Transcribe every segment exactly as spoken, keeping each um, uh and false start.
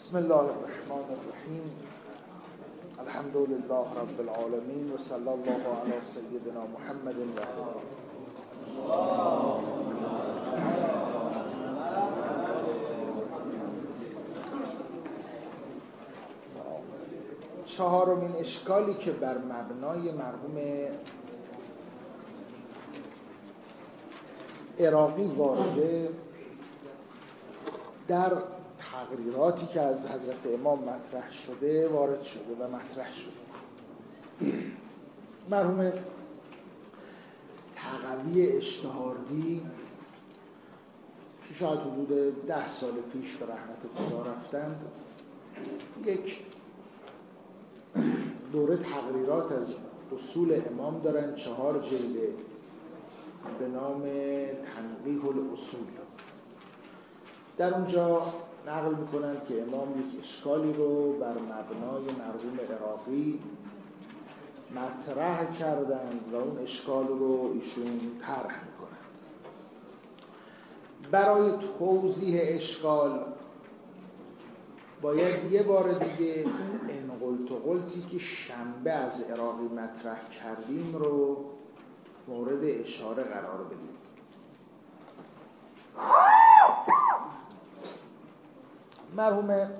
بسم الله الرحمن الرحیم. الحمد لله رب العالمین و صلی الله علی سیدنا محمد و چهارمین اشکالی که بر مبنای مرحوم عراقی وارده در تقریراتی که از حضرت امام مطرح شده وارد شده و مطرح شده. مرحوم تقوی اشتهاردی که شاید حدود ده سال پیش به رحمت خدا رفتند، یک دوره تقریرات از اصول امام دارن، چهار جلده، به نام تنقیح الاصول. در اونجا نقل میکنن که امام یک اشکالی رو بر مبنای مرحوم عراقی مطرح کردند و اون اشکال رو ایشون طرح میکنند. برای توضیح اشکال باید یه بار دیگه اون انقلت و قلتی که شنبه از عراقی مطرح کردیم رو مورد اشاره قرار بدیم. مرحوم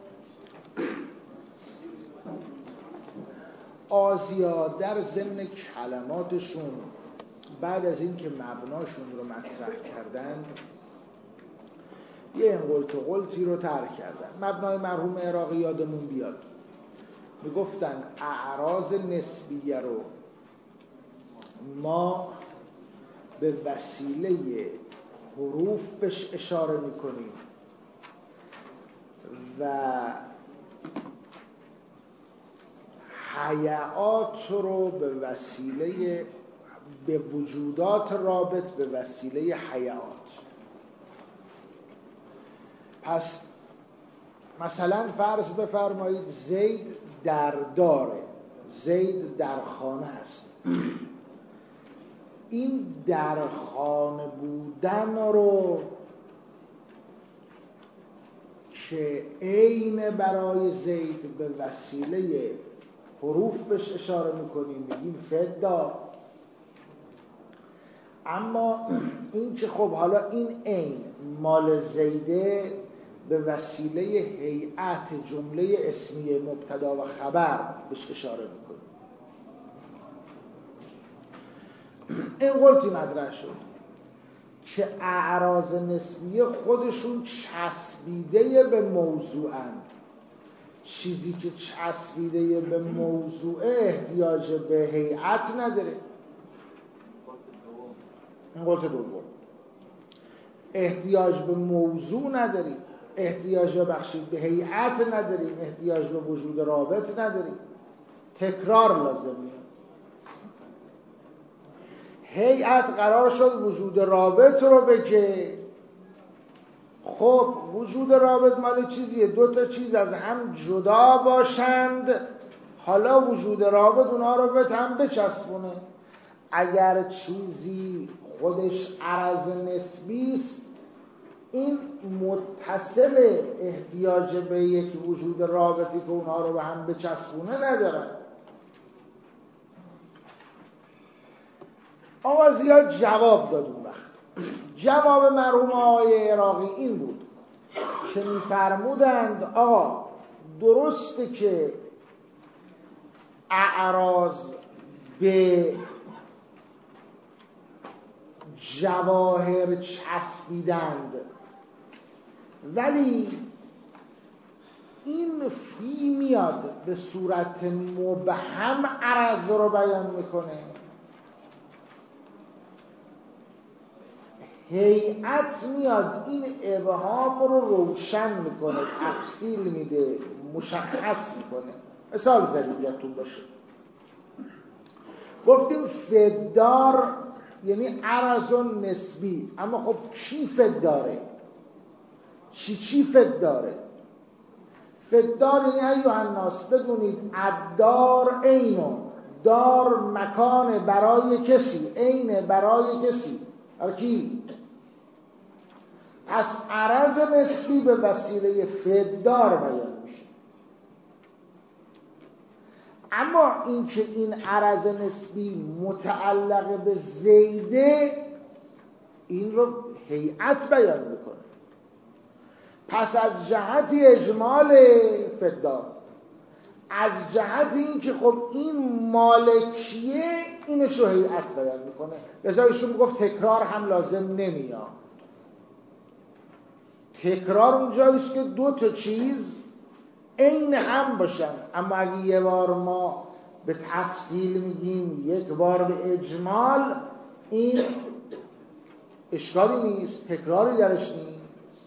آزیا در ضمن کلماتشون بعد از این که مبناشون رو مطرح کردن یه انقلت و قلتی رو طرح کردن. مبنای مرحوم عراقی یادمون بیاد، میگفتن اعراض نسبیه رو ما به وسیله حروف بهش اشاره میکنیم و حیات رو به وسیله به وجودات رابط به وسیله حیات. پس مثلا فرض بفرمایید زید در داره، زید در خانه است. این در خانه بودن رو که عین برای زید به وسیله حروف بهش اشاره میکنیم میگیم فدا. اما این که خب حالا این عین مال زیده به وسیله هیئت جمله اسمیه مبتدا و خبر بهش اشاره میکنیم. این قلتی مطرح شد که اعراض نسبیه خودشون چسبیده به موضوعن. چیزی که چسبیده به موضوع احتیاج به هیئت نداره. این قلت دوم. احتیاج به موضوع نداریم، احتیاج بخشید به هیئت نداریم، احتیاج به وجود رابط نداریم، تکرار لازمه. هیئت قرار شد وجود رابط رو بگه. خب وجود رابط مال چیزیه، دو تا چیز از هم جدا باشند، حالا وجود رابط اونها رو به هم بچسبونه. اگر چیزی خودش عرض نسبی است، این متصل احتیاج به یک وجود رابطی که اونها رو به هم بچسبونه ندارن. آقا زیاد جواب داد اون وقت. جواب مرحوم آقای عراقی این بود که می‌فرمودند آقا درسته که اعراض به جواهر چسبیدند، ولی این فی میاد به صورت مبهم عرض رو بیان میکنه. هیئت میاد این ابهام رو روشن میکنه، تفصیل میده، مشخص میکنه. مثال زدید یادتون باشه، گفتیم فدار یعنی عرض نسبی، اما خب چی فداره؟ چی چی فداره؟ فدار یعنی ایها الناس بدونید الدار عین، دار مکان برای کسی، عین برای کسی. کی؟ از عرض نسبی به وسیله فدار بیان میشه. اما اینکه این عرض نسبی متعلق به زیده، این رو هیئت بیان میکنه. پس از جهت اجمال فدار، از جهت این که خب این مالکیه، اینش رو هیئت بیان میکنه. لذا ایشون گفت تکرار هم لازم نمیاد. تکرار اون جاییست که دو تا چیز عین هم باشن. اما اگه یه بار ما به تفصیل میگیم، یک بار به اجمال، این اشکالی نیست، تکراری درش نیست.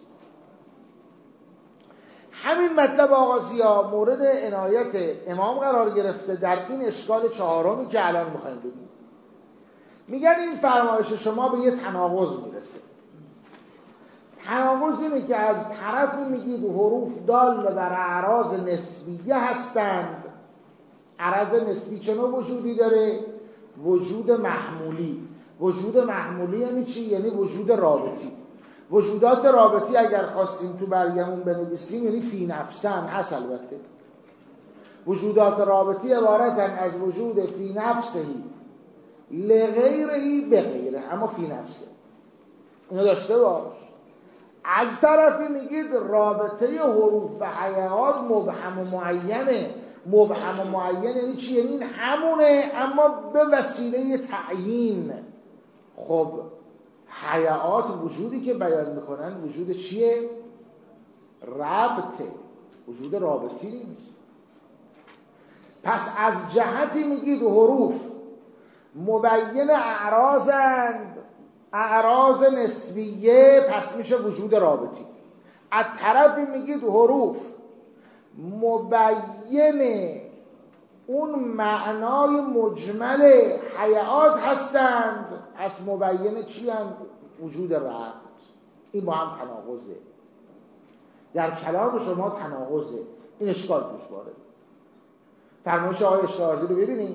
همین مطلب آغازیا مورد عنایت امام قرار گرفته در این اشکال چهارمی که الان میخوایم بگیم. میگن این فرمایش شما به یه تناقض میرسه. تناقض اینه که از طرفی میگید حروف دال بر اعراض نسبیه هستند. اعراض نسبی چه نوع وجودی داره؟ وجود محمولی. وجود محمولی یعنی چی؟ یعنی وجود رابطی. وجودات رابطی اگر خواستیم تو برگمون بنویسیم یعنی فی نفسن هست. البته وجودات رابطی عبارتن از وجود فی نفسهی لغیرهی بغیره، اما فی نفسه. اینو داشته باش. از طرفی میگید رابطه حروف و هیئات مبهم و معینه. مبهم و معین یعنی چی؟ یعنی این همونه اما به وسیله تعیین. خب هیئات وجودی که بیان میکنن وجود چیه؟ ربطه، وجود رابطی نیست. پس از جهتی میگید حروف مبین اعراضند، اعراض نسبیه، پس میشه وجود رابطی. از طرفی میگید حروف مبین اون معنای مجمل هیئات هستند، پس مبین چی هم؟ وجود ربط. این با هم تناقضه. در کلام شما تناقضه. این اشکال توش وارده. فرمایش آقای اشتراردی رو ببینید.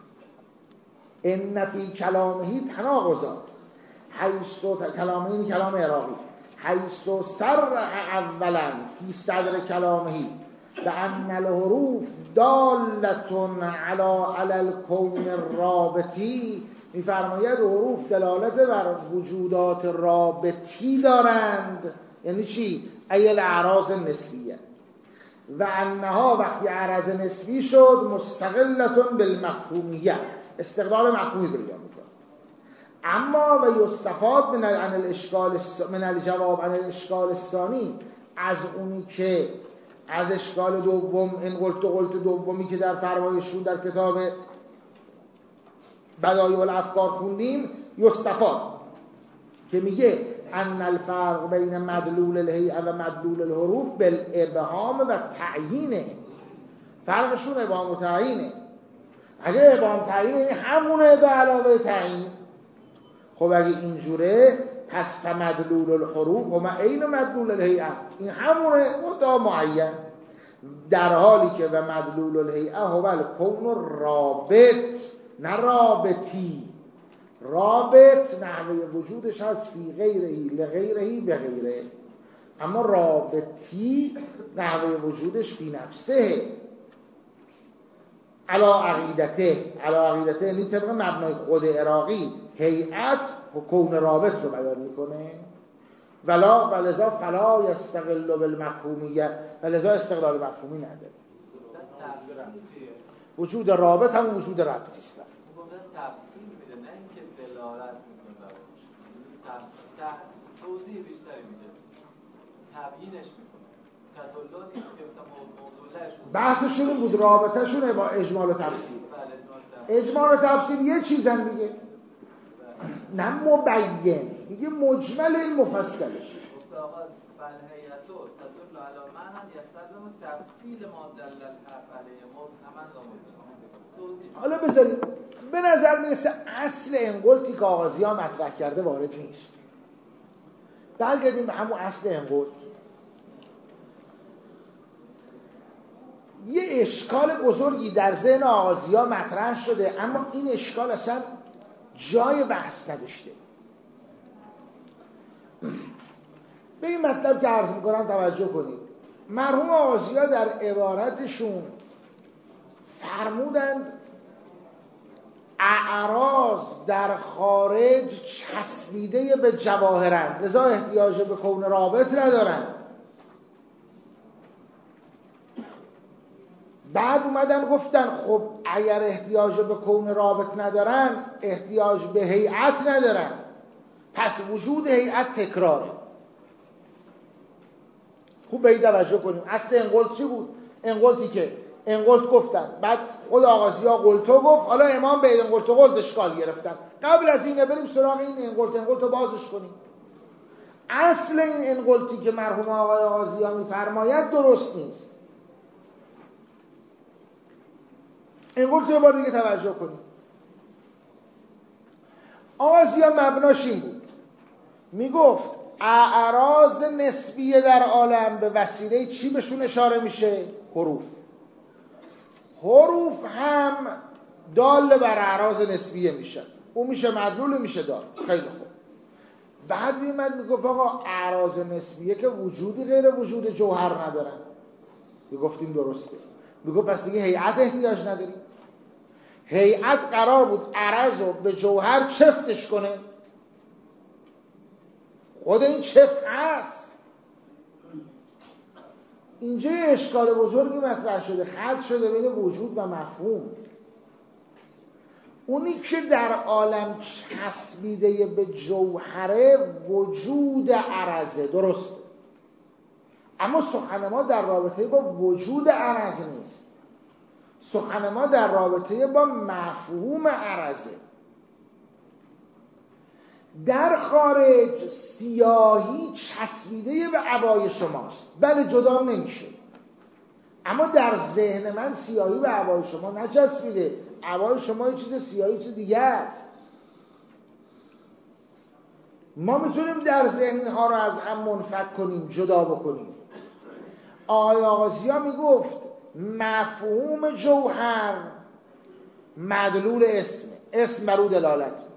ان فی کلامهی تناقضات حیث کلامه، این کلام عراقی، حیث صرح اولا فی صدر کلامهی بأن الحروف دالتون علی علی الکون الرابطی. میفرماید حروف دلالت بر وجودات رابطی دارند. یعنی چی؟ ای الاعراض نسبیه. و انها وقتی اعراض نسبی شد مستقلتون بالمفهومیه، استقلال مفهومی پیدا میکنه. اما و یستفاد من عن الاشکال من الجواب عن الاشکال الثانی، از اونی که از اشکال دوم، این قلت و قلت دومی که در فرمایشون در کتاب بدایع الافکار خوندیم، یستفاد که میگه ان الفرق بین مدلول الهیئه و مدلول الحروف بالابهام و تعیینه. فرقشون ابهام و تعیینه. اگه ابهام تعیین یعنی همونه به علاوه تعیین. خب اگه اینجوره پس فمدلول الحروف و ما عین مدلول الهیئه، این همونه مدعا معین. در حالی که و مدلول الهیئه هو الکون رابط، نه رابطی. رابط نحوه وجودش هست فی غیرهی لغیرهی بغیره، اما رابطی نحوه وجودش فی نفسه علا عقیدته. علا عقیدته یعنی طبق مبنای خود عراقی هیئت و کون رابط رو بیان میکنه. ولا ولذا فلا یستقل بالمفهومیه، ولذا استقلال مفهومی نداره. وجود رابط هم وجود ربطی است. تفصیل میده، نه اینکه دلالت میکنه. تفصیل توضیح بیشتری میده، تبیینش میکنه. تدللاتی که مثلا موضوعش بحثشون این بود، رابطه‌شون با اجمال و تفصیل. اجمال و تفصیل یه چیزن دیگه، نه مبین. میگه مجمل این مفصلش. فالهیئتو تدل علی معنی یستلزم تفصیل ما دل الحرف علیه مبهما و مجمل. حالا بذارید به نظر میرسه اصل انقلتی که آغازی ها مطرح کرده وارد نیست. برگردیم به همون اصل انقلت. یه اشکال بزرگی در ذهن آغازی ها مطرح شده، اما این اشکال اصلا جای بحث نداشته. به این مطلب که عرض میکنم توجه کنید. مرحوم آغازی ها در عبارتشون فرمودند اعراض در خارج چسبیده به جواهرند، لذا احتیاج به کون رابط ندارند. بعد اومدن گفتن خب اگر احتیاج به کون رابط ندارن احتیاج به هیئت ندارن، پس وجود هیئت تکراره. خوب به این توجه کنیم. اصل انقلت چی بود؟ انقلتی که انقلت گفتن، بعد خود آغازیا قلتو گفت، حالا امام به انقلت و قلت اشکال گرفتن. قبل از اینه بریم سراغ این انقلت انقلت رو بازش کنیم. اصل این انقلتی که مرحوم آقای آغازیا میفرماید درست نیست. انقلت رو بار دیگه توجه کنیم. آغازیا مبناش این بود، میگفت اعراض نسبیه در عالم به وسیله چی بهشون اشاره میشه؟ حروف. حروف هم دال بر اعراض نسبیه میشن، اون میشه مدلول میشه دال. خیلی خوب. بعد میمد میگفت آقا اعراض نسبیه که وجودی غیر وجود جوهر ندارن. میگفتیم درسته. میگفت پس دیگه هیئت احتیاج نداریم. هیئت قرار بود عرض رو به جوهر چفتش کنه. خود این چفت هست. اینجا اشکال بزرگی مطرح شده، خلط شده بین وجود و مفهوم. اونی که در عالم چسبیده به جوهره وجود عرضه، درسته، اما سخن ما در رابطه با وجود عرض نیست. سخن ما در رابطه با مفهوم عرضه. در خارج سیاهی چسبیده به عبای شماست، بله جدا نمیشه، اما در ذهن من سیاهی به عبای شما نچسبیده. عبای شما یه چیز، سیاهی چیز دیگه است. ما میتونیم در ذهن ها رو از هم منفک کنیم، جدا بکنیم. آقای آغازیا میگفت مفهوم جوهر مدلول اسم، اسم بر او دلالت میکنه.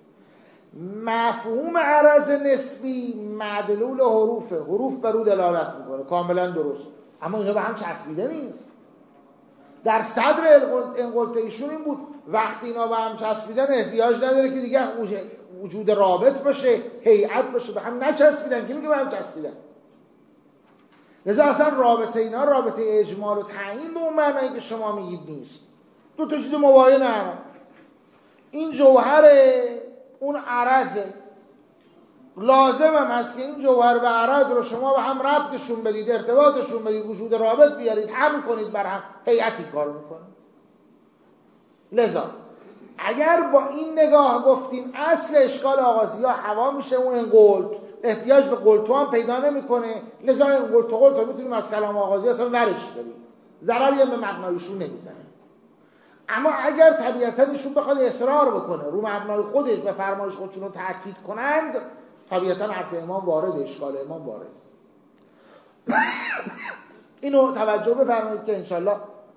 مفهوم عرض نسبی مدلول حروفه، حروف بر او دلالت میکنه. کاملا درست، اما اینا به هم چسبیده نیست. در صدر انقلت ایشون این بود وقتی اینا به هم چسبیدن احتیاج نداره که دیگه وجود رابط باشه، هیئت باشه، به هم نچسبیدن که میگه به هم چسبیدن. لذا اصلا رابطه اینا رابطه اجمال و تعیین به اون معنایی که شما میگید نیست. دو تا چیز مباین هم. این جوهره، اون عرضه. لازم هم هست که این جوهر و عرض رو شما به هم ربطشون بدید، ارتباطشون بدید، وجود رابط بیارید، هم کنید بر هم، هیئتی کار میکنه. لذا اگر با این نگاه گفتیم اصل اشکال آغازیا هوا میشه، اون انقلت احتیاج به قلتو هم پیدا نمیکنه. لذا این قلتو قلتو میتونیم از کلام آغازیا اصلا ورش بریم، ضرری هم به مبنایشون نمیزنه. اما اگر طبیعتا ایشون بخواد اصرار بکنه رو مبنای خودش و فرمایش خودشون رو تاکید کنند، طبیعتا حرف امام وارد، اشکال امام وارد. اینو توجه بفرمایید که انشالله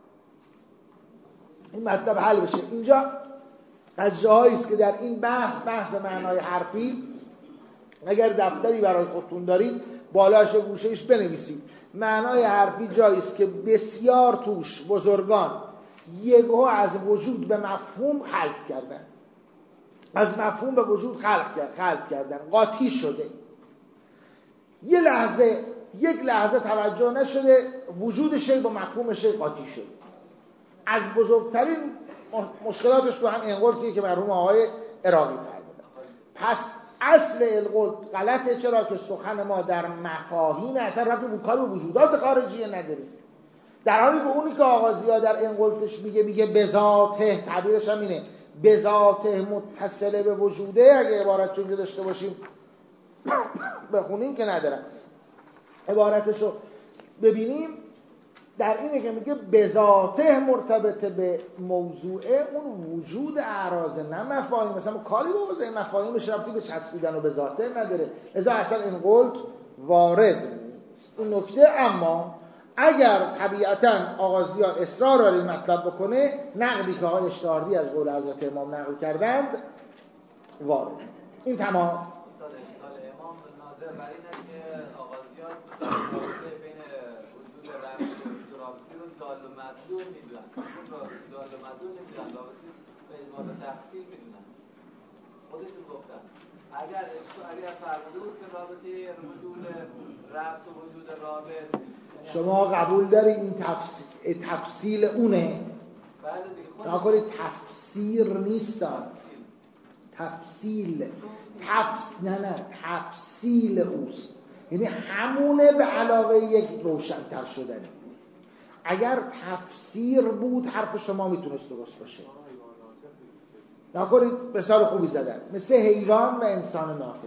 این مطلب حل بشه. اینجا از جاهایی است که در این بحث بحث معنای حرفی، اگر دفتری برای خودتون دارید بالاش و گوشهش بنویسید. معنای حرفی جایی است که بسیار توش بزرگان یکو از وجود به مفهوم خلق کردن، از مفهوم به وجود خلق کرد، خلق کردن، قاطی شده. یه لحظه یک لحظه توجه نشده، وجود شی با مفهوم شی قاطی شده. از بزرگترین مشکلاتش تو هم انقلتیه که مرحوم آقای عراقی فرمودن. پس اصل القلت غلطه. چرا؟ که سخن ما در مفاهیم اصلا ربطی به کار وجودات خارجیه نداره. در حالی که اونی که آغازیا در انقلتش میگه میگه بذاته، تعبیرش هم اینه، بذاته متصله به وجوده. اگه عبارت چون داشته باشیم بخونیم که ندارم، عبارتشو ببینیم، در اینه که میگه بذاته مرتبط به موضوعه، اون وجود اعراض نه مفاهیم. مثلا کاری با وضع مفاهیمش ربطی به چسبیدن و بذاته نداره، لذا اصلا انقلت وارد این نکته. اما اگر طبیعتا آغازیا اصرار داره این مطلب بکنه، نقدی که آقای اشتهاردی از قول حضرت امام نقل کردند وارد. این تمام. استاد اشکال امام ناظر بر اینه که آغازیا بین وجود ربطی و وجود رابطی رو دال و مدلول میدونن، اون را دال و مدلول نمیدونن، رابطه به اعتبار تفصیل میدونن. خودشون گفتن اگر اگر فرموده بود که رابطه وجود ربط و وجود رابط، شما قبول داری این تفصیل, تفصیل اونه؟ بله دیگه. خود تفسیر نیست، تفصیل تفس نه نه تفصیل اوست، یعنی همونه به علاوه یک روشن‌تر شدنی. اگر تفسیر بود حرف شما میتونست درست باشه. نکنید مثال خوبی زدن، مثل حیوان و انسان ناطق.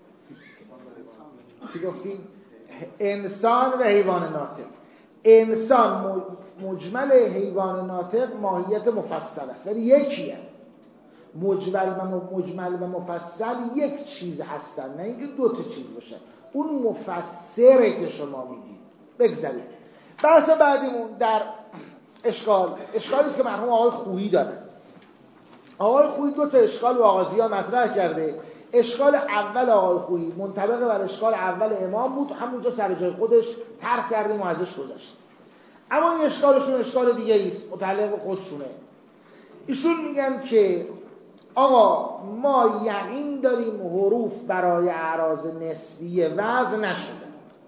چی گفتیم؟ انسان و حیوان ناطق. انسان مجمل، حیوان ناطق ماهیت مفصل است، ولی یکیه. مجمل و مجمل و مفصل یک چیز هستن، نه اینکه دو تا چیز باشه. اون مفسره که شما میگید. بگذارید بحث بعدیمون در اشکال، اشکالی است که مرحوم آقای خویی داره. آقای خویی دو تا اشکال واقعی‌ها مطرح کرده. اشکال اول آقای خویی منطبق بر اشکال اول امام بود، همونجا سر جای خودش طرح کردیم و ازش گذشت. اما این اشکالشون اشکال دیگه ایست، متعلق به خودشونه. ایشون میگن که آقا ما یقین داریم حروف برای اعراض نسبیه وضع نشدن.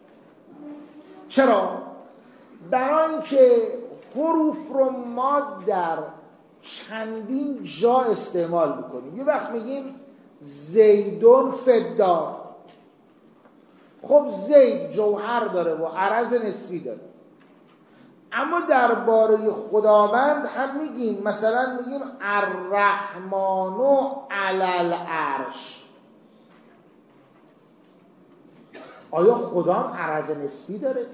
چرا؟ برای اینکه حروف رو ما در چندین جا استعمال میکنیم. یه وقت میگیم زیدون فدا، خب زید جوهر داره و عرض نسبی داره. اما درباره خداوند هم میگیم، مثلا میگیم الرحمن علی العرش. آیا خدا هم عرض نسبی داره؟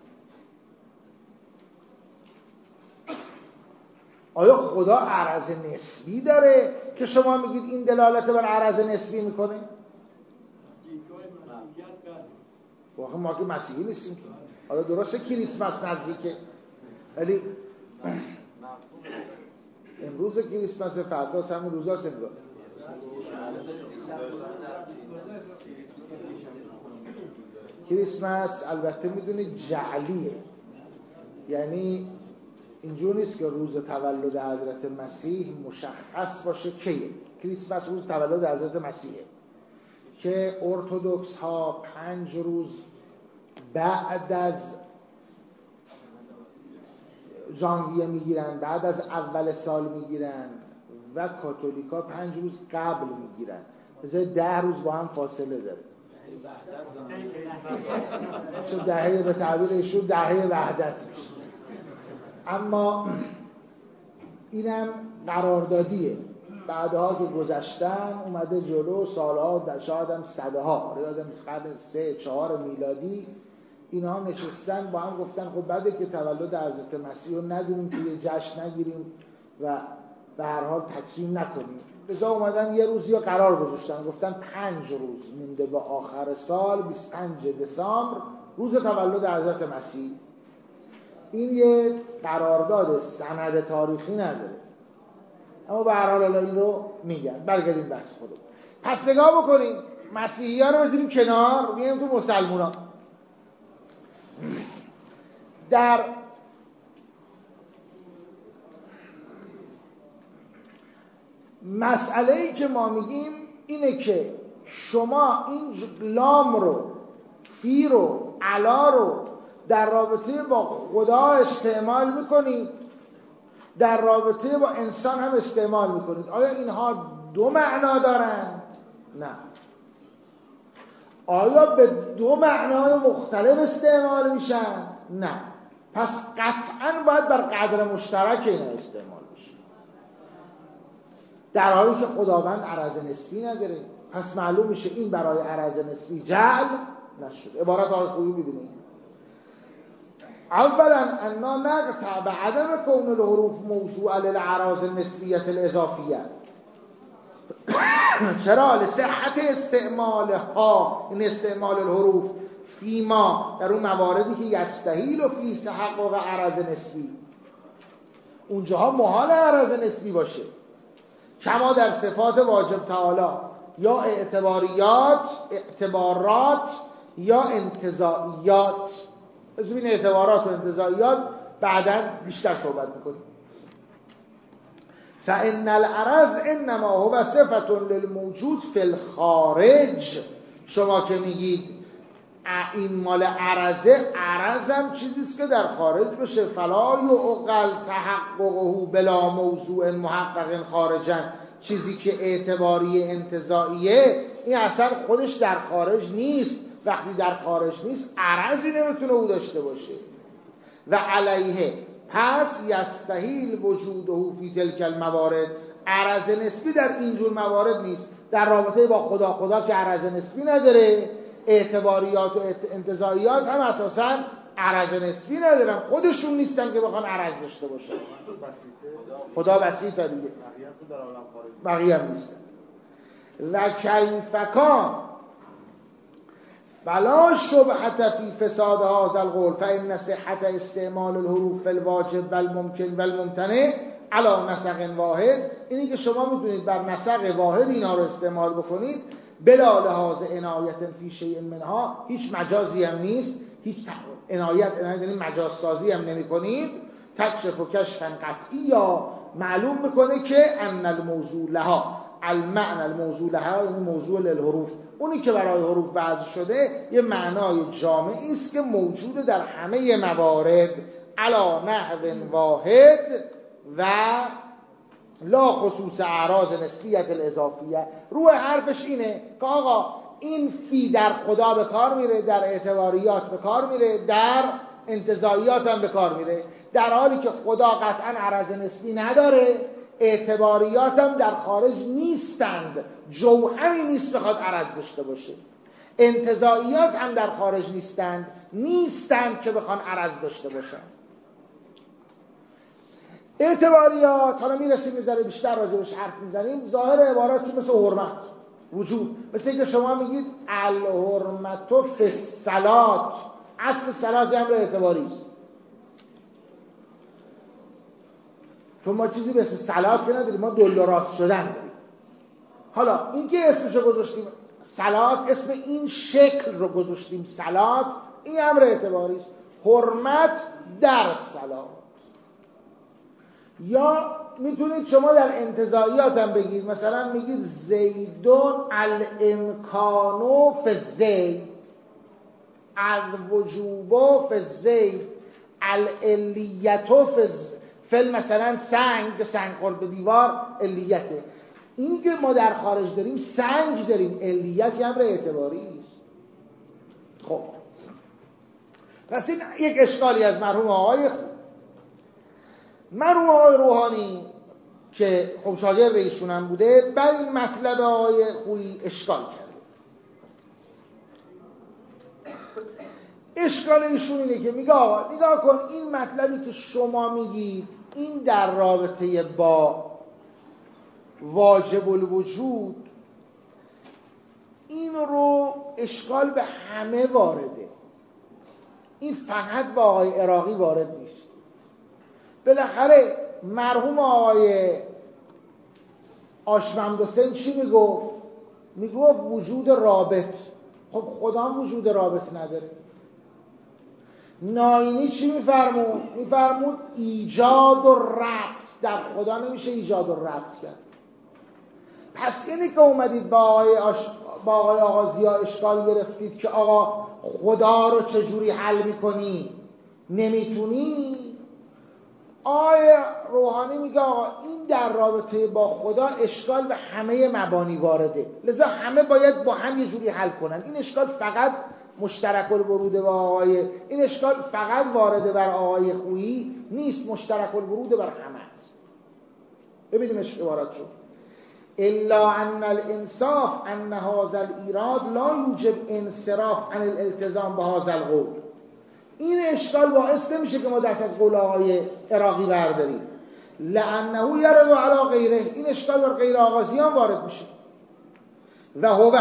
آیا خدا عرض نسبی داره که شما میگید این دلالت بر عرض نسبی میکنه؟ واقعا ما که مسیحی نیستیم که. حالا درسته کریسمس نزدیکه، ولی امروز کریسمس، فردا همون روزاست. امروز کریسمس البته میدونید جعلیه، یعنی اینجور نیست که روز تولد حضرت مسیح مشخص باشه کیه. کریسمس روز تولد حضرت مسیحه که ارتدوکس ها پنج روز بعد از ژانویه میگیرن، بعد از اول سال میگیرن، و کاتولیکا پنج روز قبل میگیرن، مثلا ده روز با هم فاصله داره. چون دهه به تعبیر ایشون دهه وحدت میشه. اما اینم قراردادیه، بعدها که گذشتن اومده جلو، سالها شاید هم صده ها، یادم قرن سه چهار میلادی اینها نشستن با هم گفتن خب بعد که تولد حضرت مسیح رو ندونیم که یه جشن نگیریم و به هر حال تکریم نکنیم، لذا اومدن یه روزی رو قرار گذاشتن، گفتن پنج روز مونده به آخر سال، بیست و پنجم دسامبر روز تولد حضرت مسیح. این یه قرارداد سند تاریخی نداره، اما به هر حال این رو میگن. برگردیم بحث خودمون. پس نگاه بکنیم مسیحی ها رو بذاریم کنار، میگیم تو مسلمان ها. در مسئله‌ای که ما میگیم اینه که شما این لام رو، فی رو، علا رو در رابطه با خدا استعمال میکنید، در رابطه با انسان هم استعمال میکنید. آیا اینها دو معنا دارند؟ نه. آیا به دو معنای مختلف استعمال میشن؟ نه. پس قطعاً باید بر قدر مشترک اینا استعمال بشه، در حالی که خداوند عرض نسبی نداره. پس معلوم میشه این برای عرض نسبی جعل نشد. عبارت آقای خویی ببینید. اولا انا نقطع بعدم کون الحروف موضوع للعراض النسبیت الاضافیه. چرا؟ لصحت استعمالها، این استعمال الحروف فیما، در اون مواردی که یستحیل و فیه تحقق عرض نسبی، اونجاها محال عرض نسبی باشه، کما در صفات واجب تعالی یا اعتباریات، اعتبارات یا انتزاعیات. از بین اعتبارات و انتزاعیات بعداً بیشتر صحبت میکنیم. فإن العرض انما هو صفة للموجود فی الخارج. شما که میگید این مال عرضه، عرضم چیزیست که در خارج بشه. فلا یعقل تحققه بلا موضوع محقق خارجا، چیزی که اعتباری انتزاعیه این اصلا خودش در خارج نیست. وقتی در خارج نیست عرضی نمیتونه او داشته باشه. و علیه پس یستحیل وجوده فی تلک الموارد، عرض نسبی در اینجور موارد نیست. در رابطه با خدا، خدا که عرض نسبی نداره، اعتباریات و انتزاعیات هم اساساً عرض نسبی ندارن، خودشون نیستن که بخوان عرض داشته باشن. خدا بسیطه دیگه، بقیه هم نیستن. و کیفکان فلا شبهة فی فساد هذا القول فإن صحة استعمال الحروف فی الواجب والممکن والممتنع علی نسق واحد. اینی که شما میتونید بر نسق واحد اینا رو استعمال بکنید بلا لحاظ عنایت فی شیء منها، هیچ مجازی هم نیست، هیچ عنایت عنایت یعنی مجاز سازی هم نمی کنید. تکشف و کشفا قطعی یا معلوم میکنه که ان الموضوع لها المعنى الموضوع لها یعنی موضوع للحروف، اونی که برای حروف وضع شده یه معنای جامعی است که موجود در همه موارد علی نحو واحد و لا خصوص اعراض نسبیت الاضافیه. روح حرفش اینه که آقا این فی در خدا به کار میره، در اعتباریات به کار میره، در انتزاعیات هم به کار میره، در حالی که خدا قطعا عرض نسبی نداره، اعتباریات هم در خارج نیستند، جوهری نیست بخواد عرض داشته باشه، انتزاعیات هم در خارج نیستند نیستند که بخوان عرض داشته باشن. اعتباریات حالا میرسیم یه ذره بیشتر راجعش حرف میزنیم. ظاهر عبارات چون مثل حرمت وجود، مثل اینکه شما میگید الحرمت فی الصلات، اصل صلات هم اعتباری است، چون ما چیزی به اسم صلات که نداریم، ما دلارات شدن داریم. حالا این که اسمشو گذاشتیم صلات، اسم این شکل رو گذاشتیم صلات، این امر اعتباری است. حرمت در صلات. یا میتونید شما در انتزاعیات هم بگید، مثلا میگید زیدون الامکانو فی زید، الوجوبو فی زید، العلیتو فی فل مثلا سنگ، سنگ قرب دیوار علیته. اینی که ما در خارج داریم سنگ داریم، علیت امر اعتباری است. خب پس این یک اشکالی از مرحوم آقای خوب. مرحوم آقای روحانی که خب شاگرد ایشون هم بوده، بر این مطلب آقای خویی اشکال کرده. اشکال ایشون اینه که میگه آقا نگاه کن، این مطلبی که شما میگید این در رابطه با واجب الوجود، این رو اشکال به همه وارده، این فقط با آقای عراقی وارد نیست. بالاخره مرحوم آقای آشممدحسین چی میگفت؟ میگفت وجود رابط. خب خدا هم وجود رابط نداره. ناینی چی میفرمود؟ میفرمود ایجاد و ربط، در خدا نمیشه ایجاد و ربط کرد. پس اینی که اومدید با آقای, آش... با آقای آغازیا اشکال گرفتید که آقا خدا رو چجوری حل میکنی؟ نمیتونی؟ آقای روحانی میگه آقا این در رابطه با خدا اشکال به همه مبانی وارده، لذا همه باید با هم یه جوری حل کنن. این اشکال فقط مشترک الورود با آقای، این اشکال فقط وارده بر آقای خویی نیست، مشترک الورود بر همه است. ببینیم عبارت شو. الا ان الانصاف ان هذا الایراد لا یوجب انصراف عن الالتزام بهذا القول. این اشکال باعث نمیشه که ما دست از قول آقای عراقی برداریم. لانه یرد علی غیره، این اشکال بر غیر آغازیان وارد میشه. و هو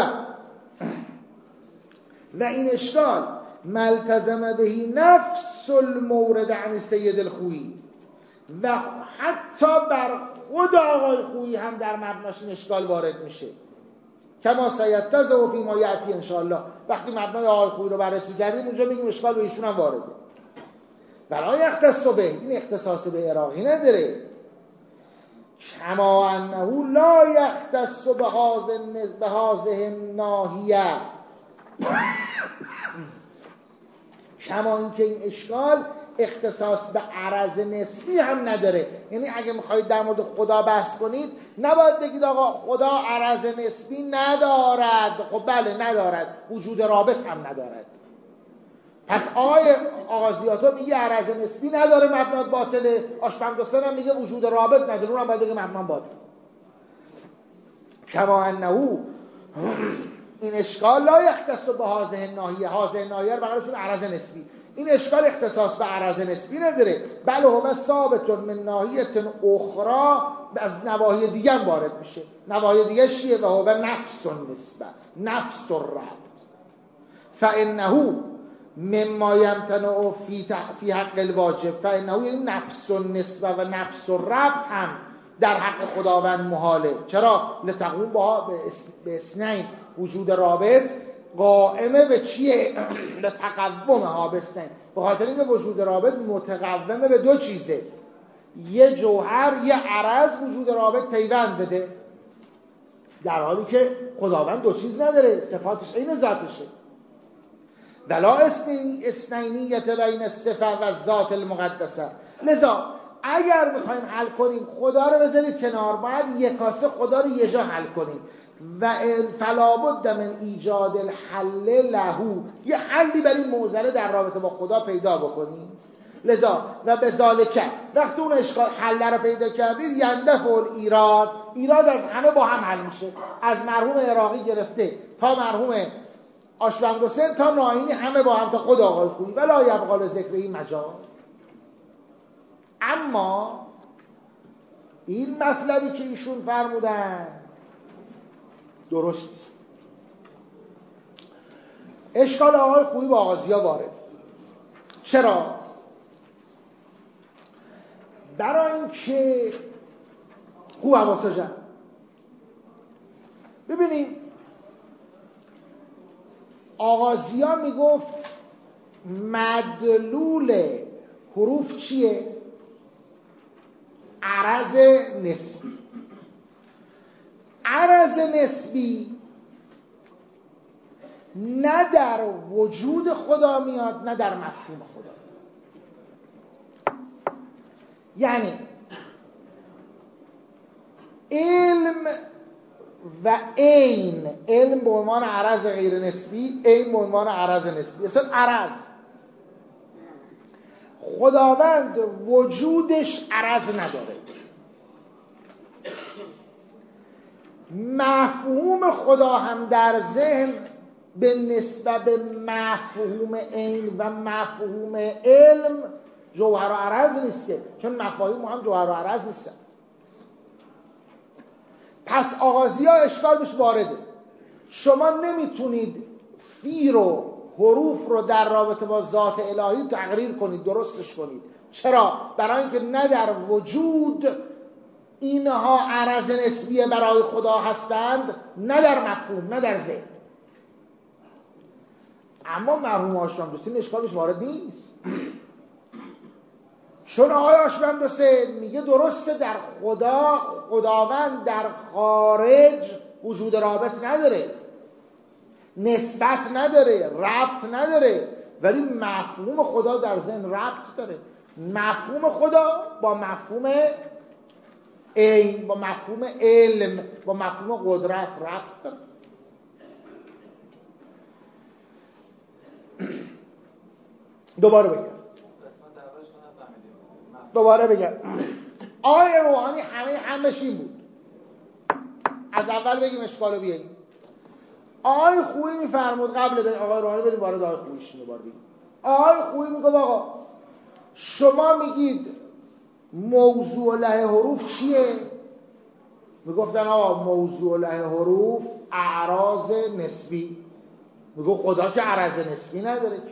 و این اشکال ملتزم بهی نفس المورد عن سید الخویی، و حتی بر خود آقای خویی هم در مبناش این اشکال وارد میشه. کما سیتزه فی ما یأتی ان شاء الله. وقتی مبنای آقای خویی رو بررسی کردیم اونجا میگیم اشکال به ایشون هم وارده. ولا یختص به، این اختصاص به عراقی نداره. کما انه لا یختص به هذه الناحیه، کما اینکه این اشکال اختصاص به عرض نسبی هم نداره. یعنی اگه میخواید در مورد خدا بحث کنید نباید بگید آقا خدا عرض نسبی ندارد. خب بله ندارد، وجود رابط هم ندارد. پس آقای آغازیاتو میگه عرض نسبی نداره، مبنا باطله. آشپندوسن هم میگه وجود رابط نداره، اون هم باید بگه مبنا باطل. کما انه، این اشکال لا یختص به هذه الناحیه، هذه الناحیه رو بغلشون عرض نسبی، این اشکال اختصاص به عرض نسبی نداره. بله هو ثابت من ناحیه اخرى، از نواحی دیگه هم وارد میشه. نواحی دیگه چیه؟ و هو نفس النسبه، نفس الربط. فانه مما یمتنع فی فی حق الواجب، فانه این نفس النسبه و نفس الربط هم در حق خداوند محاله. چرا؟ لتقوم با به اثنین، وجود رابط قائمه به چیه؟ لتقوم ها به اثنین، به خاطر اینکه وجود رابط متقومه به دو چیزه، یه جوهر یه عرض وجود رابط پیوند بده، در حالی که خداوند دو چیز نداره، صفاتش عین ذاتشه. ولا اثنینیت بین الصفه و ذات المقدسه. لذا اگر میخوایم حل کنیم خدا رو بذارید کنار، باید یکاسه خدا رو یه جا حل کنیم. و فلا بد من ایجاد الحل له، یه حلی برای این معضله در رابطه با خدا پیدا بکنیم. لذا و به ذالک، وقتی اون اشکال حل رو پیدا کردید، یندفع الایراد، ایراد از همه با هم حل میشه، از مرحوم عراقی گرفته تا مرحوم آشوندوسن تا ناینی، همه با هم تا خود آقای خویی. ولا یبقى ذکر این مجال. اما این مطلبی که ایشون فرمودن درست نیست. اشکال آقای خویی با آغازیا وارد. چرا؟ برای اینکه خوب حواسا جمع. ببینیم آغازیا میگفت مدلول حروف چیه؟ عرض نسبی. عرض نسبی نه در وجود خدا میاد نه در مفهوم خدا. یعنی علم و عین، علم به عنوان عرض غیر نسبی، عین به عنوان عرض نسبی. اصلا عرض خداوند وجودش عرض نداره، مفهوم خدا هم در ذهن به نسبت به مفهوم عین و مفهوم علم جوهر و عرض نیسته، چون مفاهیم هم جوهر و عرض نیستن. پس آغازیا اشکال بهش وارده. شما نمیتونید فی رو، حروف رو در رابطه با ذات الهی تغییر کنید، درستش کنید. چرا؟ برای اینکه نه در وجود اینها عرض نسبیه برای خدا هستند، نه در مفهوم، نه در ذهن. اما مرحوم آشوندوسن اشکالش وارد نیست، چون آقای آشوندوسن میگه درسته در خدا، خداوند در خارج وجود رابط نداره، نسبت نداره، ربط نداره، ولی مفهوم خدا در ذهن ربط داره. مفهوم خدا با مفهوم عین، با مفهوم علم، با مفهوم قدرت ربط داره. دوباره بگم دوباره بگم آقای روحانی همه همش این بود. از اول بگیم اشکالو بیاییم. آقای خویی میفرمود قبل به آقای روحانی بریم وارد آقای خوییش دوباره بگیم. آقای خویی میگه آقا شما میگید موضوع له حروف چیه؟ میگفتن آقا موضوع له حروف اعراض نسبی. میگه خدا که عرض نسبی نداره که.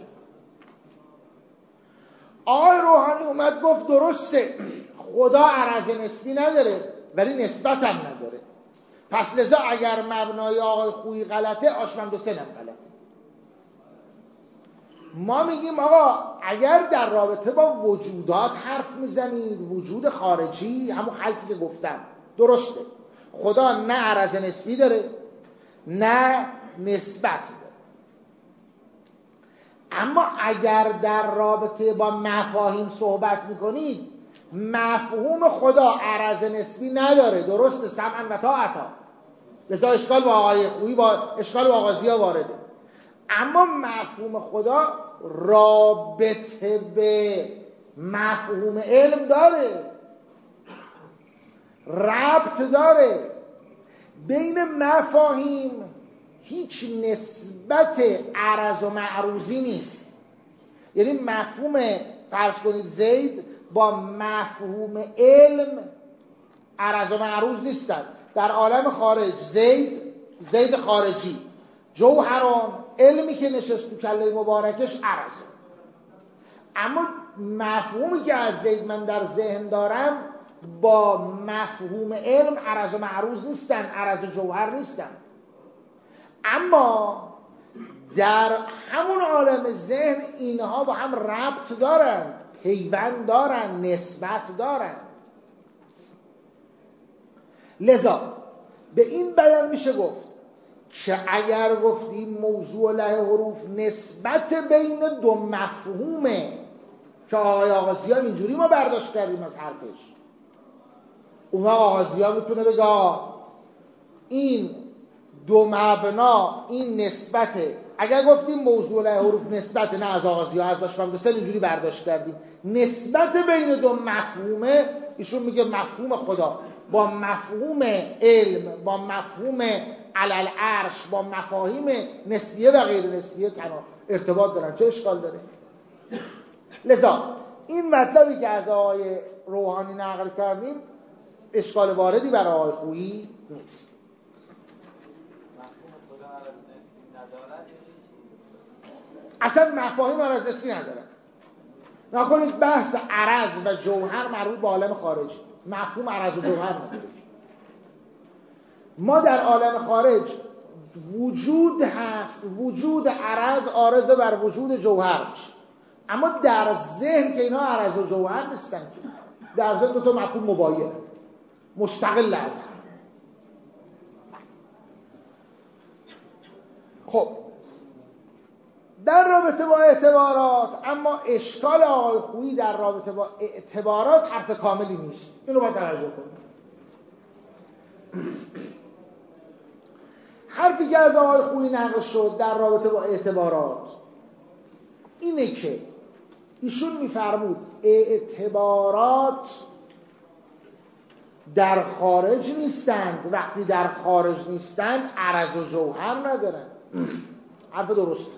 آقای روحانی اومد گفت درسته خدا عرض نسبی نداره ولی نسبت هم نداره. پس لذا اگر مبنای آقای خویی غلطه، آشوندوسن هم غلطه. ما میگیم آقا اگر در رابطه با وجودات حرف میزنید، وجود خارجی، همون خلطی که گفتم درسته، خدا نه عرض نسبی داره نه نسبت داره. اما اگر در رابطه با مفاهیم صحبت میکنید، مفهوم خدا عرض نسبی نداره، درسته، سمعا و طاعتا، لذا اشکال با آقای خویی با اشکال با آغازی‌ها وارده. اما مفهوم خدا رابطه به مفهوم علم داره، ربط داره. بین مفاهیم هیچ نسبت عرض و معروضی نیست. یعنی مفهوم فرض کنید زید با مفهوم علم عرض و معروض نیستن. در عالم خارج زید زید خارجی، جوهران علمی که نشست تو کله مبارکش عرض. اما مفهومی که از زید من در ذهن دارم با مفهوم علم عرض و معروض نیستن، عرض و جوهر نیستن. اما در همون عالم ذهن اینها با هم ربط دارن، پیوند دارن، نسبت دارن. لذا به این بیان میشه گفت که اگر گفتیم موضوع له حروف نسبت بین دو مفهومه، که آقای آغازی ها اینجوری ما برداشت کردیم از حرفش، اون آغازی ها میتونه بگه این دو مبنا این نسبته. اگر گفتیم موضوع له حروف نسبت، نه از آغازی ها، از داشتم اینجوری برداشت کردیم نسبت بین دو مفهومه، ایشون میگه مفهوم خدا با مفهوم علم، با مفهوم علل عرش، با مفاهیم نسبیه و غیر نسبیه تنها ارتباط دارن. چه اشکال داره؟ لذا این مطلبی که از آقای روحانی نقل کردیم اشکال واردی برای آقای خویی نیست. اصلا مفاهیم عرض نسبی ندارن. نکنید بحث عرض و جوهر مربوط به عالم خارجی، مفهوم عرض و جوهر نداره. ما در عالم خارج وجود هست، وجود عرض عارض بر وجود جوهر میشه. اما در ذهن که اینا عرض و جوهر نیستن، در ذهن دو تا مفهوم مباین مستقل از هم. خب در رابطه با اعتبارات، اما اشکال آقای خویی در رابطه با اعتبارات حرف کاملی نیست. اینو باید توجه کنید. حرفی که از آقای خویی نقل شد در رابطه با اعتبارات اینه که ایشون میفرمود اعتبارات در خارج نیستند، وقتی در خارج نیستند عرض و جوهر ندارن. حرف درسته.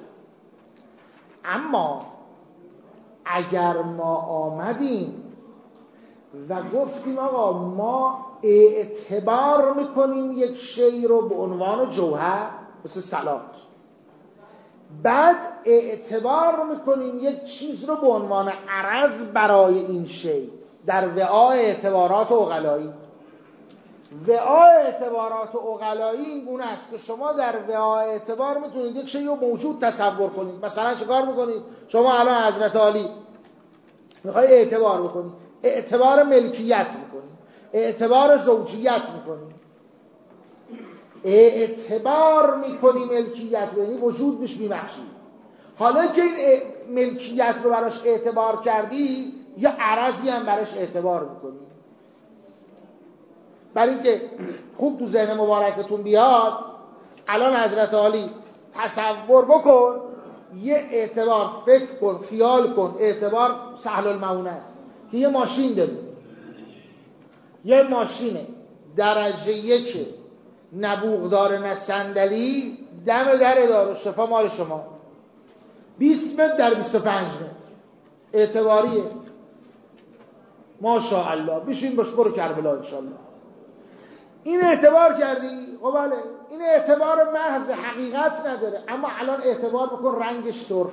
اما اگر ما آمدیم و گفتیم آقا ما اعتبار میکنیم یک شی رو به عنوان جوهر، مثل صلات، بعد اعتبار میکنیم یک چیز رو به عنوان عرض برای این شی در وعای اعتبارات عقلایی. وعای اعتبارات عقلایی این گونه است که شما در وعای اعتبار میتونید یک شی رو موجود تصور کنید. مثلا چه کار میکنید؟ شما الان حضرت عالی میخوای اعتبار بکنید، اعتبار ملکیت میکنید، اعتبار زوجیت میکنید، اعتبار میکنی ملکیت رو، یعنی وجود میش میبخشی. حالا که این ملکیت رو براش اعتبار کردی، یا عرضی هم براش اعتبار میکنی. برای اینکه خوب تو ذهن مبارکتون بیاد، الان حضرت عالی تصور بکن، یه اعتبار فکر کن، خیال کن، اعتبار سهل المعونه است که یه ماشین داری، یه ماشینه درجه یک، نه بوغدار نه صندلی، دم در دار و شفا مال شما، بیست متر در بیست و پنج متر، اعتباریه. ماشاءالله بشین باش برو کربلا انشالله. این اعتبار کردی، خب بله، این اعتبار محض حقیقت نداره، اما الان اعتبار بکن رنگش طرفه،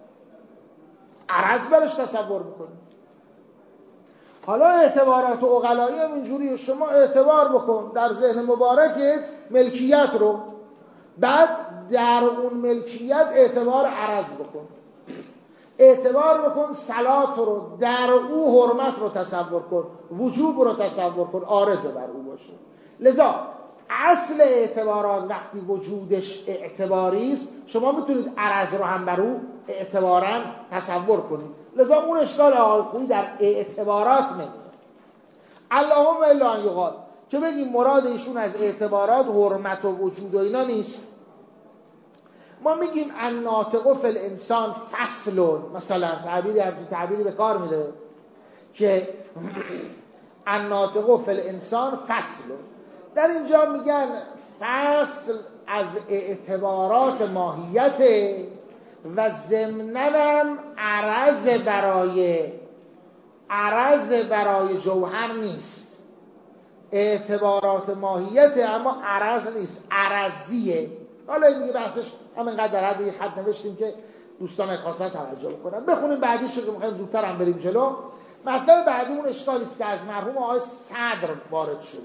عرض برش تصور بکنی. حالا اعتبارات عقلایی هم اینجوریه، شما اعتبار بکن در ذهن مبارکت ملکیت رو، بعد در اون ملکیت اعتبار عرض بکن. اعتبار بکن صلات رو، در او حرمت رو تصور کن، وجوب رو تصور کن، عارض بر او باشه. لذا اصل اعتبارات وقتی وجودش اعتباری است، شما میتونید عرض رو هم بر او اعتبارا تصور کنید. لذا اون اشکال آقای خویی در اعتبارات نمیاد. اللهم الا ان یقال که بگیم مراد ایشون از اعتبارات حرمت و وجود و اینا نیست. ما میگیم الناطق فی الانسان فصل، مثلا تعبیری همچین تعبیری به کار میره که الناطق فی الانسان فصل. در اینجا میگن فصل از اعتبارات ماهیت و ضمناً عرض برای عرض برای جوهر نیست. اعتبارات ماهیت اما عرض نیست، عرضیه. حالا این دیگه بحثش همینقدر در حد یک خط نوشتیم که دوستان خواستن توجه بکنن. بخونیم بعدیش رو که میخوایم زودتر هم بریم جلو. مطلب بعدی اون اشکالی است که از مرحوم آقای صدر وارد شده.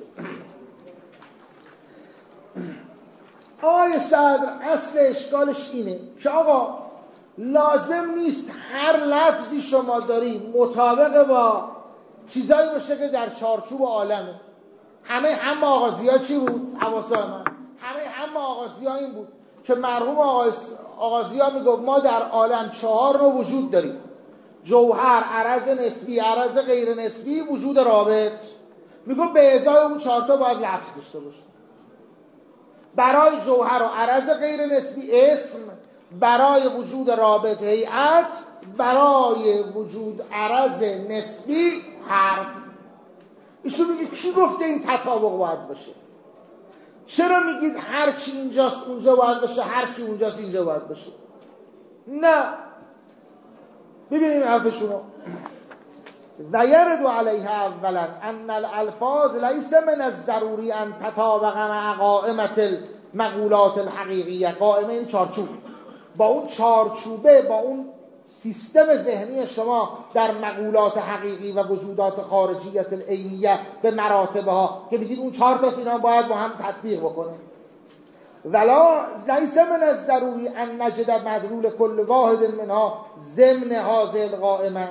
آقای صدر اصل اشکالش اینه که آقا لازم نیست هر لفظی شما داریم مطابق با چیزایی باشه که در چارچوب عالمه. همه هم آغازی ها چی بود؟ حواسای من همه هم آغازی ها این بود که مرحوم آغازی ها میگفت ما در عالم چهار نوع وجود داریم: جوهر، عرض نسبی، عرض غیر نسبی، وجود رابط. میگفت به ازای اون چهار تا باید لفظ داشته باشه. برای جوهر و عرض غیر نسبی اسم، برای وجود رابط هیئت، برای وجود عرض نسبی حرف. ایشون میگه کی گفته این تطابق باید باشه؟ چرا میگید هر چی اینجاست اونجا باید باشه، هر چی اونجاست اینجا باید باشه؟ نه، ببینیم حرفشونو. و یرد علیها اولا ان الالفاظ لیس من الضروری ان تطابق مع قائمه المقولات الحقیقیه. قائمه این چارچوب، با اون چارچوبه، با اون سیستم ذهنی شما در مقولات حقیقی و وجودات خارجیت العینیه به مراتبها که بگید اون چهار تا اینا باید با هم تطبیق بکنه. ولا لیس من الضروری ان نجد مدلول کل واحد منها ضمن هذه القائمه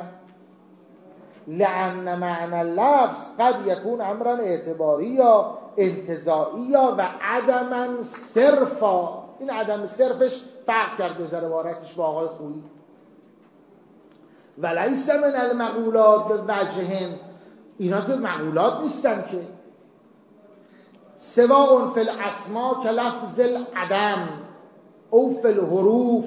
لأن معنى اللفظ قد يكون امرا اعتباری یا انتزاعی یا و عدما صرفا. این عدم صرفش فرق کرد به عبارتش با آقای خویی. ولیس من المقولات به وجهن، اینا که مقولات نیستن که. سواء فی الاسماء که لفظ العدم او فی الحروف.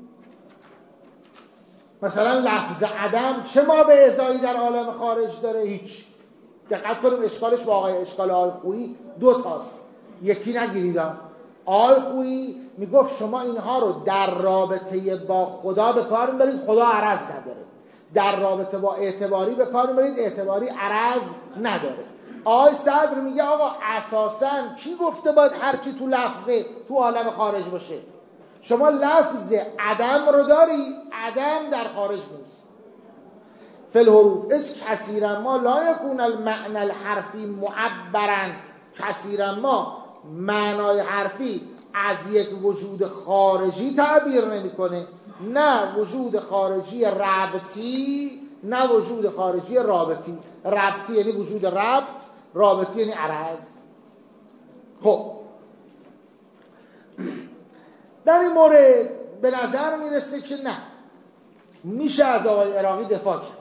مثلا لفظ عدم چه ما به ازایی در عالم خارج داره؟ هیچ. دقت کنیم اشکالش با آقای اشکال آقای خویی دو تاست، یکی نگیریدم. آقای خویی میگفت شما اینها رو در رابطه با خدا به کار میبرید، خدا عرض نداره. در رابطه با اعتباری به کار میبرید، اعتباری عرض نداره. آقای صدر میگه آقا اساساً کی گفته باید هر چی تو لفظه تو عالم خارج باشه؟ شما لفظ عدم رو داری، عدم در خارج نیست. فی الحروف از کثیرا ما لا یکون المعنى الحرفی معبرا. کثیرا ما معنای حرفی از یک وجود خارجی تعبیر نمیکنه، نه وجود خارجی ربطی، نه وجود خارجی رابطی. ربطی یعنی وجود ربط، رابطی یعنی عرض. خب در این مورد به نظر میرسه که نه، میشه از آقای عراقی دفاع کرد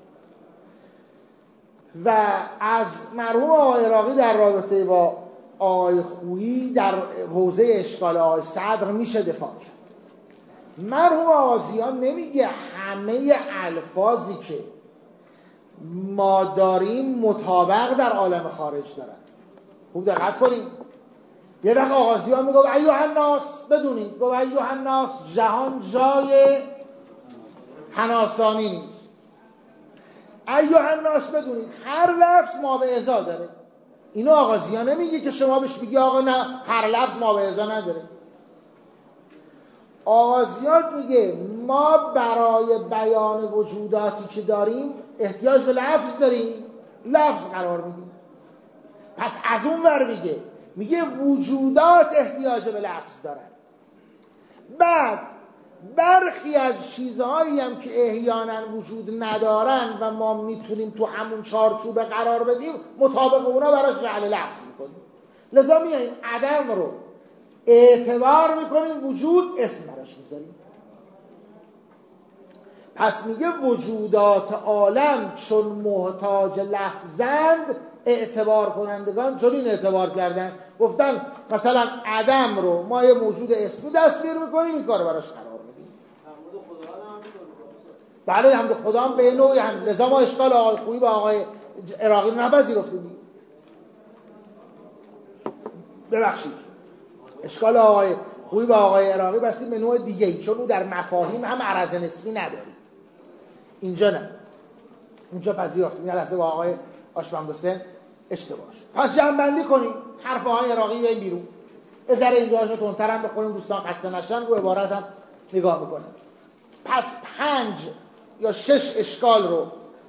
و از مرحوم آقای عراقی در رابطه با آقای خویی در حوزه اشکال آقای صدر میشه دفاع کرد. مرحوم آغازیان نمیگه همه الفاظی که ما داریم مطابق در عالم خارج دارن. خوب دقت کنیم. یه وقت آغازیان میگه ایها الناس، بدونید گفت ایها الناس جهان جای هناسانی نیست. ایها الناس بدونید هر لفظ ما به ازا داره. اینو آغازیان نمیگه که شما بهش بگی آقا نه هر لفظ ما به ازا نداره. آغازیان میگه ما برای بیان وجوداتی که داریم احتیاج به لفظ داریم، لفظ قرار میدیم. پس از اون ور میگه میگه وجودات احتیاج به لفظ دارن. بعد برخی از چیزهایی هم که احیانا وجود ندارن و ما میتونیم تو همون چارچوب قرار بدیم مطابق اونا براش جعل لفظ میکنیم. لذا میاییم عدم رو اعتبار میکنیم، وجود اسم براش میذاریم. پس میگه وجودات عالم چون محتاج لفظند اعتبار کنندگان چنین اعتبار کردن، گفتن مثلا عدم رو ما یه موجود اسمی تصویر میکنیم، این کار براش قرار بدیم. بله حمد خدا هم به نوعی هم، لذا ما اشکال آقای خویی با آقای عراقی رو نپذیرفتیم. ببخشید اشکال آقای خویی با آقای عراقی بستیم به نوع دیگه ای، چون او در مفاهیم هم عرض نسبی نداریم، اینجا نه، اینجا پذیرفتیم. یه لحظه با آقای آشمندوسن اشتباه شد. پس جمع‌بندی کنیم حرف آقای عراقی بیایم بیرون، یه ذره اینجاشو تندتر هم بخونیم دوستان خسته نشن، رو عبارت هم نگاه میکنیم. پس پنج یا شش اشکال رو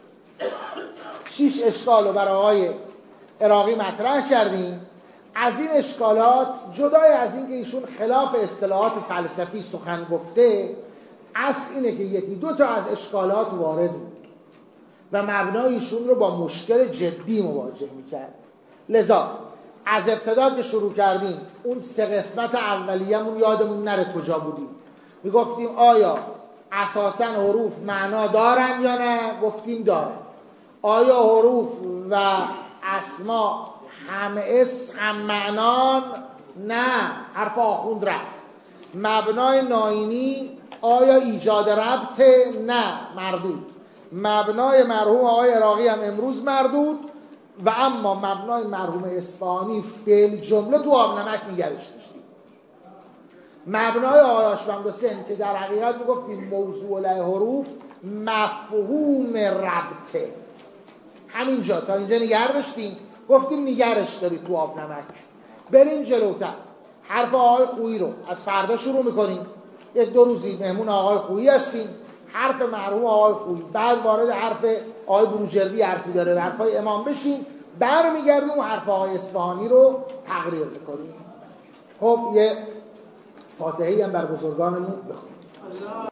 شش اشکال رو برای آقای عراقی مطرح کردیم. از این اشکالات جدای از این که ایشون خلاف اصطلاحات فلسفی سخن گفته، اصل اینه که یکی دو تا از اشکالات وارد بود و مبنای ایشون رو با مشکل جدی مواجه میکرد. لذا از ابتدا که شروع کردیم اون سه قسمت اولیه‌مون یادمون نره کجا بودیم. میگفتیم آیا اساساً حروف معنا دارن یا نه؟ گفتیم دارن. آیا حروف و اسما هم اسم هم معنان؟ نه، حرف آخوند رفت. مبنای ناینی آیا ایجاد ربط؟ نه، مردود. مبنای مرحوم آقای عراقی هم امروز مردود و اما مبنای مرحوم اصفهانی فعل جمله تو آب نمک نگرش داشتیم. مبنای آقای آشمندوسن که در حقیقت میگفتیم موضوع له حروف مفهوم ربطه، همینجا تا اینجا نگر داشتیم، گفتیم نگرش داری تو آب نمک. بریم جلوتر، حرف آقای خویی رو از فردا شروع میکنیم. یک دو روزی مهمون آقای خویی هستیم، حرف مرحوم آقای خویی، بعد وارد حرف آقای بروجردی حرفی داره، حرفای امام بشیم، برمیگردیم و حرف آقای اصفهانی رو تقریر میکنیم. خب یه فاتحه‌ای هم بر بزرگانمون بخونیم.